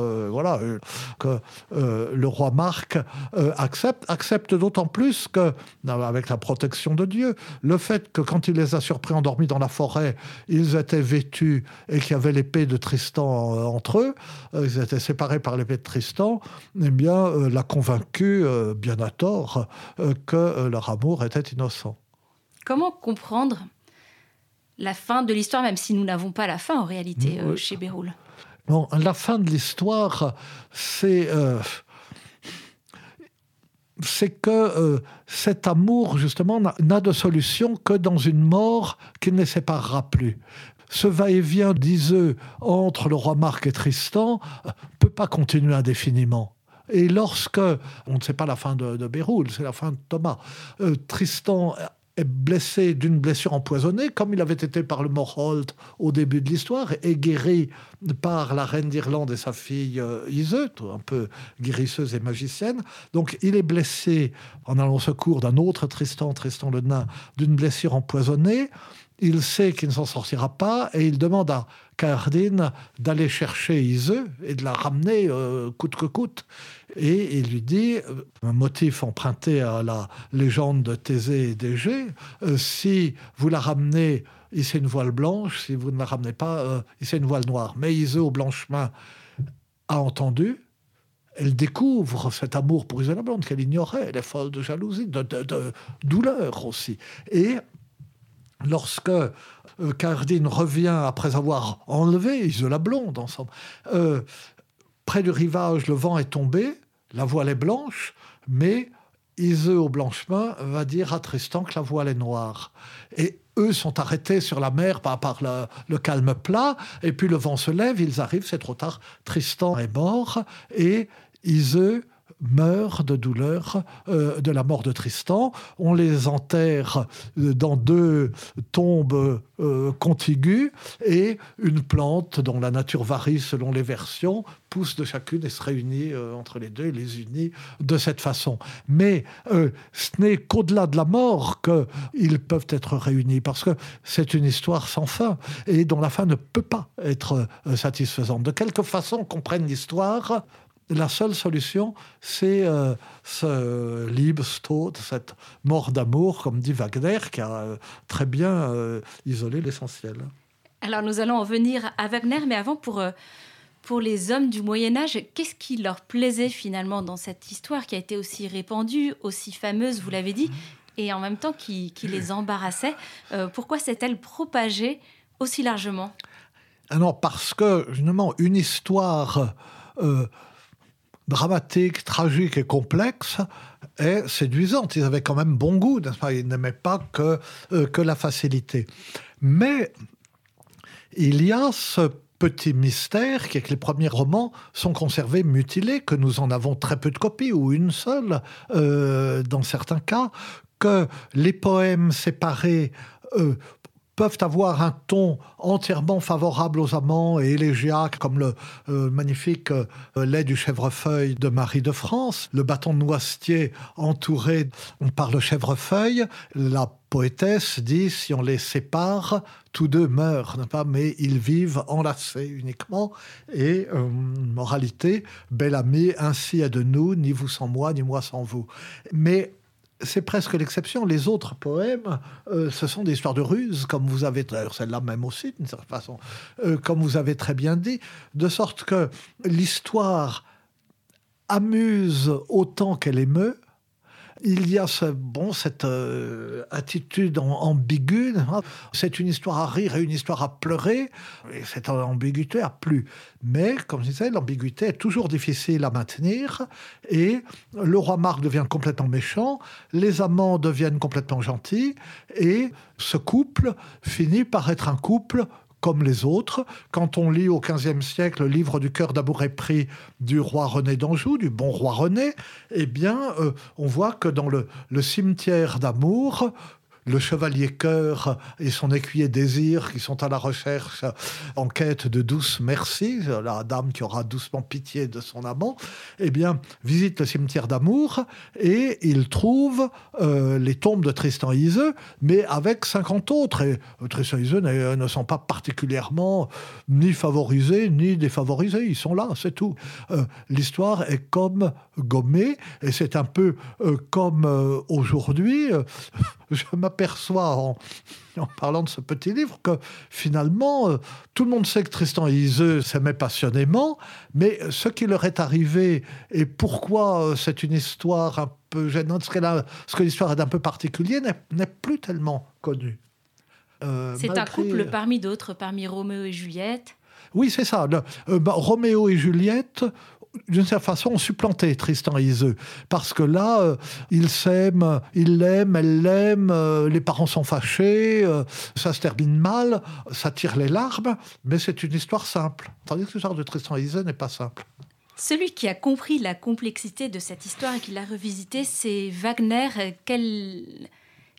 que le roi Marc accepte d'autant plus que, avec la protection de Dieu, le fait que quand il les a surpris endormis dans la forêt, ils étaient vêtus et qu'il y avait l'épée de Tristan entre eux, ils étaient séparés par l'épée de Tristan, eh bien, l'a convaincu, bien à tort, que leur amour était innocent. Comment comprendre la fin de l'histoire, même si nous n'avons pas la fin en réalité chez Béroul ? Bon, la fin de l'histoire, c'est que cet amour, justement, n'a de solution que dans une mort qui ne les séparera plus. Ce va-et-vient d'Iseux entre le roi Marc et Tristan ne peut pas continuer indéfiniment. Et lorsque, on ne sait pas la fin de Béroul, c'est la fin de Thomas, Tristan est blessé d'une blessure empoisonnée, comme il avait été par le Morholt au début de l'histoire, et guéri par la reine d'Irlande et sa fille Iseut, un peu guérisseuse et magicienne. Donc il est blessé en allant au secours d'un autre Tristan le nain, d'une blessure empoisonnée. Il sait qu'il ne s'en sortira pas et il demande à Caerdine d'aller chercher Iseut et de la ramener coûte que coûte. Et il lui dit, un motif emprunté à la légende de Thésée et d'Égée, si vous la ramenez, hissez une voile blanche, si vous ne la ramenez pas, hissez une voile noire. Mais Iseut, au blanchemin, a entendu. Elle découvre cet amour pour Iseut la Blonde qu'elle ignorait. Elle est folle de jalousie, de douleur aussi. Et lorsque Caerdine revient après avoir enlevé Iseut la Blonde ensemble, près du rivage, le vent est tombé, la voile est blanche, mais Iseut au blanchemin va dire à Tristan que la voile est noire. Et eux sont arrêtés sur la mer par le calme plat, et puis le vent se lève, ils arrivent, c'est trop tard, Tristan est mort, et Iseut meurt de douleur de la mort de Tristan. On les enterre dans 2 tombes contiguës et une plante dont la nature varie selon les versions pousse de chacune et se réunit entre les deux et les unit de cette façon. Mais ce n'est qu'au-delà de la mort qu'ils peuvent être réunis parce que c'est une histoire sans fin et dont la fin ne peut pas être satisfaisante. De quelque façon qu'on prenne l'histoire, la seule solution, c'est ce Liebestod, cette mort d'amour, comme dit Wagner, qui a très bien isolé l'essentiel. Alors nous allons en venir à Wagner, mais avant, pour les hommes du Moyen-Âge, qu'est-ce qui leur plaisait finalement dans cette histoire qui a été aussi répandue, aussi fameuse, vous l'avez dit, et en même temps qui les embarrassait? Pourquoi s'est-elle propagée aussi largement? Alors parce que, justement, une histoire dramatique, tragique et complexe est séduisante. Ils avaient quand même bon goût, n'est-ce pas? Ils n'aimaient pas que la facilité. Mais il y a ce petit mystère qui est que les premiers romans sont conservés mutilés, que nous en avons très peu de copies, ou une seule dans certains cas, que les poèmes séparés peuvent avoir un ton entièrement favorable aux amants et élégiaque, comme le magnifique lait du chèvrefeuille de Marie de France, le bâton de noisetier entouré par le chèvrefeuille. La poétesse dit, si on les sépare, tous deux meurent, n'est-ce pas? Mais ils vivent enlacés uniquement. Et moralité, bel ami, ainsi est de nous, ni vous sans moi, ni moi sans vous. Mais c'est presque l'exception. Les autres poèmes, ce sont des histoires de ruse, comme vous avez, d'ailleurs celle-là même aussi, d'une certaine façon, comme vous avez très bien dit, de sorte que l'histoire amuse autant qu'elle émeut. Il y a cette attitude ambiguë. C'est une histoire à rire et une histoire à pleurer. Et cette ambiguïté a plu. Mais, comme je disais, l'ambiguïté est toujours difficile à maintenir. Et le roi Marc devient complètement méchant. Les amants deviennent complètement gentils. Et ce couple finit par être un couple comme les autres. Quand on lit au XVe siècle le livre du cœur d'amour épris du roi René d'Anjou, du bon roi René, eh bien, on voit que dans le cimetière d'amour, le chevalier Cœur et son écuyer Désir, qui sont à la recherche en quête de douce merci, la dame qui aura doucement pitié de son amant, eh bien, visite le cimetière d'amour et il trouve les tombes de Tristan et Iseut, mais avec 50 autres. Et Tristan et Iseut ne sont pas particulièrement ni favorisés ni défavorisés, ils sont là, c'est tout. L'histoire est comme gommée et c'est un peu comme aujourd'hui. Je m'aperçois en parlant de ce petit livre que finalement, tout le monde sait que Tristan et Iseut s'aimaient passionnément, mais ce qui leur est arrivé et pourquoi c'est une histoire un peu gênante, ce que l'histoire est d'un peu particulier, n'est plus tellement connu. C'est un couple parmi d'autres, parmi Roméo et Juliette. Oui, c'est ça. Roméo et Juliette, d'une certaine façon, ont supplanté Tristan et Iseut. Parce que là, ils s'aiment, il l'aime, elle l'aime, les parents sont fâchés, ça se termine mal, ça tire les larmes, mais c'est une histoire simple. Tandis que l'histoire de Tristan et Iseut n'est pas simple. Celui qui a compris la complexité de cette histoire et qui l'a revisitée, c'est Wagner. Quelle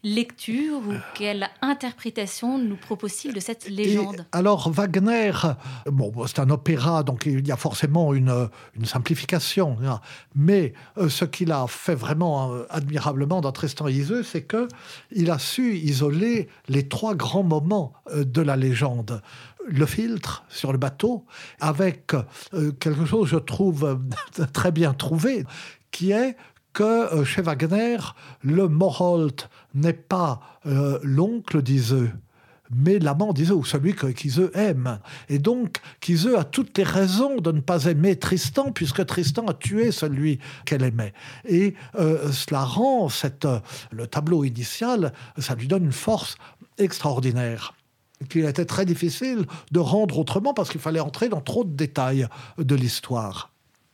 lecture ou quelle interprétation nous propose-t-il de cette légende ? Alors Wagner, c'est un opéra, donc il y a forcément une simplification. Mais ce qu'il a fait vraiment admirablement dans Tristan et Iseult, c'est qu'il a su isoler les 3 grands moments de la légende. Le filtre sur le bateau, avec quelque chose, je trouve, très bien trouvé, qui est que chez Wagner, le Morholt n'est pas l'oncle d'Iseult, mais l'amant d'Iseult, ou celui qu'Iseult aime. Et donc, qu'Iseult a toutes les raisons de ne pas aimer Tristan, puisque Tristan a tué celui qu'elle aimait. Et cela rend le tableau initial, ça lui donne une force extraordinaire, qu'il était très difficile de rendre autrement, parce qu'il fallait entrer dans trop de détails de l'histoire.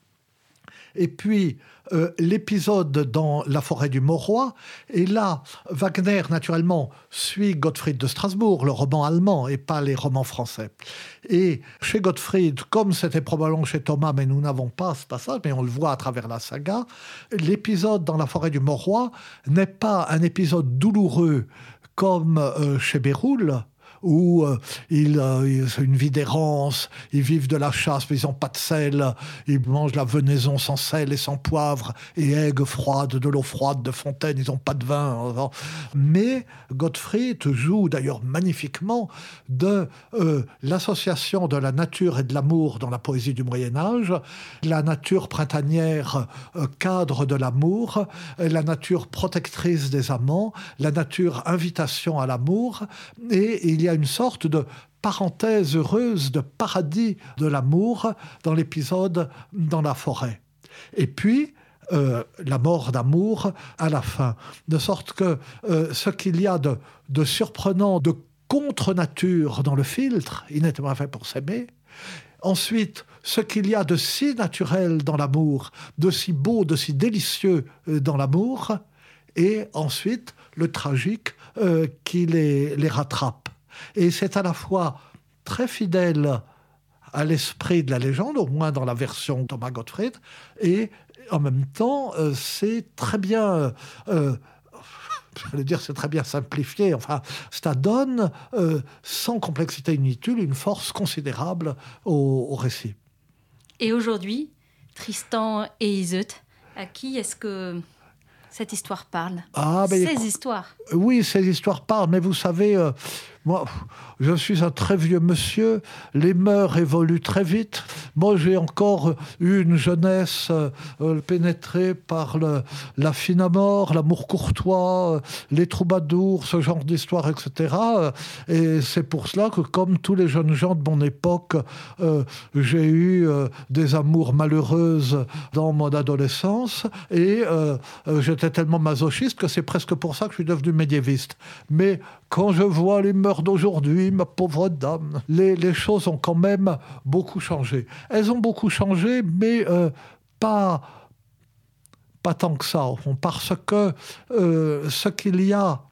Et puis, l'épisode dans la forêt du Mauroy, et là, Wagner, naturellement, suit Gottfried de Strasbourg, le roman allemand, et pas les romans français. Et chez Gottfried, comme c'était probablement chez Thomas, mais nous n'avons pas ce passage, mais on le voit à travers la saga, l'épisode dans la forêt du Mauroy n'est pas un épisode douloureux comme chez Béroul, où ils ont une vie d'errance, ils vivent de la chasse, mais ils n'ont pas de sel, ils mangent la venaison sans sel et sans poivre, et aigues froides, de l'eau froide de fontaine, ils n'ont pas de vin. Mais Gottfried joue d'ailleurs magnifiquement de l'association de la nature et de l'amour dans la poésie du Moyen-Âge, la nature printanière, cadre de l'amour, la nature protectrice des amants, la nature invitation à l'amour, et il y a une sorte de parenthèse heureuse, de paradis de l'amour dans l'épisode dans la forêt. Et puis, la mort d'amour à la fin. De sorte que ce qu'il y a de surprenant, de contre-nature dans le filtre, il n'était pas fait pour s'aimer. Ensuite, ce qu'il y a de si naturel dans l'amour, de si beau, de si délicieux dans l'amour. Et ensuite, le tragique qui les rattrape. Et c'est à la fois très fidèle à l'esprit de la légende, au moins dans la version de Thomas Gottfried, et en même temps, c'est très bien... j'allais dire c'est très bien simplifié. Enfin, ça donne, sans complexité inutile, une force considérable au récit. Et aujourd'hui, Tristan et Iseult, à qui est-ce que cette histoire parle ? Ces histoires. Oui, ces histoires parlent, mais vous savez, moi, je suis un très vieux monsieur, les mœurs évoluent très vite. Moi, j'ai encore eu une jeunesse pénétrée par la fine amour, l'amour courtois, les troubadours, ce genre d'histoire, etc. Et c'est pour cela que, comme tous les jeunes gens de mon époque, j'ai eu des amours malheureuses dans mon adolescence, et j'étais tellement masochiste que c'est presque pour ça que je suis devenu médiéviste. Mais quand je vois les mœurs d'aujourd'hui, ma pauvre dame, les choses ont quand même beaucoup changé. Elles ont beaucoup changé, mais pas tant que ça, parce que ce qu'il y a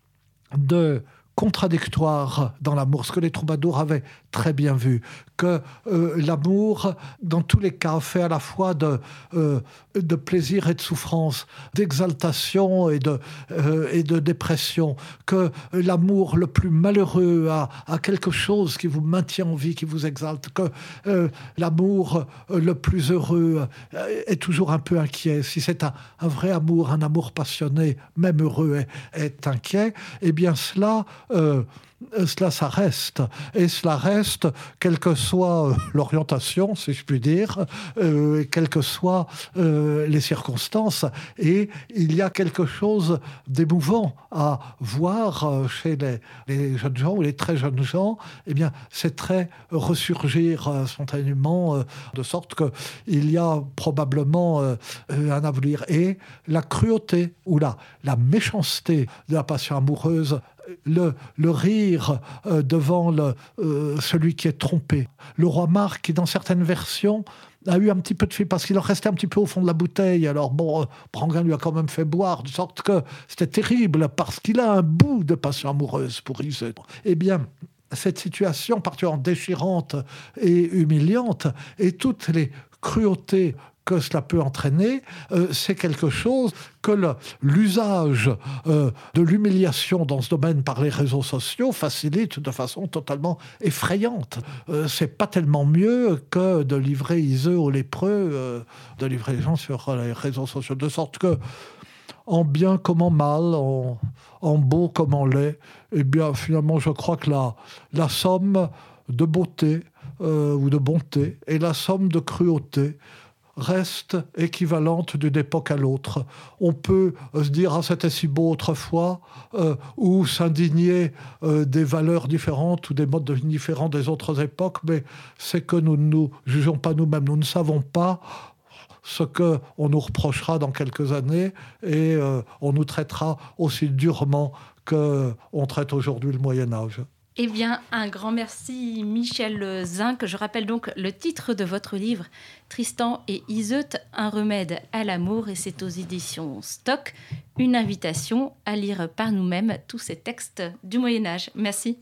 de contradictoire dans l'amour, ce que les troubadours avaient très bien vu, que l'amour, dans tous les cas, fait à la fois de plaisir et de souffrance, d'exaltation et de dépression, que l'amour le plus malheureux a quelque chose qui vous maintient en vie, qui vous exalte, que l'amour le plus heureux est toujours un peu inquiet. Si c'est un vrai amour, un amour passionné, même heureux, est inquiet, eh bien cela ça reste. Et cela reste, quelle que soit l'orientation, si je puis dire, quelles que soient les circonstances. Et il y a quelque chose d'émouvant à voir chez les jeunes gens ou les très jeunes gens. Eh bien, c'est très ressurgir spontanément, de sorte qu'il y a probablement un avenir. Et la cruauté ou la méchanceté de la passion amoureuse, le rire devant celui qui est trompé. Le roi Marc, qui dans certaines versions a eu un petit peu de fil, parce qu'il en restait un petit peu au fond de la bouteille. Alors Branguin lui a quand même fait boire, de sorte que c'était terrible, parce qu'il a un bout de passion amoureuse pour Iseult. Eh bien, cette situation particulièrement déchirante et humiliante, et toutes les cruautés que cela peut entraîner, c'est quelque chose que l'usage de l'humiliation dans ce domaine par les réseaux sociaux facilite de façon totalement effrayante. C'est pas tellement mieux que de livrer Iseux aux lépreux, de livrer les gens sur les réseaux sociaux. De sorte que, en bien comme en mal, en beau comme en laid, eh bien, finalement, je crois que la somme de beauté ou de bonté et la somme de cruauté reste équivalente d'une époque à l'autre. On peut se dire « Ah, c'était si beau autrefois » ou s'indigner des valeurs différentes ou des modes de vie différents des autres époques, mais c'est que nous ne nous jugeons pas nous-mêmes. Nous ne savons pas ce qu'on nous reprochera dans quelques années et on nous traitera aussi durement qu'on traite aujourd'hui le Moyen-Âge. Eh bien, un grand merci Michel Zinc. Je rappelle donc le titre de votre livre, Tristan et Iseut, un remède à l'amour, et c'est aux éditions Stock. Une invitation à lire par nous-mêmes tous ces textes du Moyen-Âge. Merci.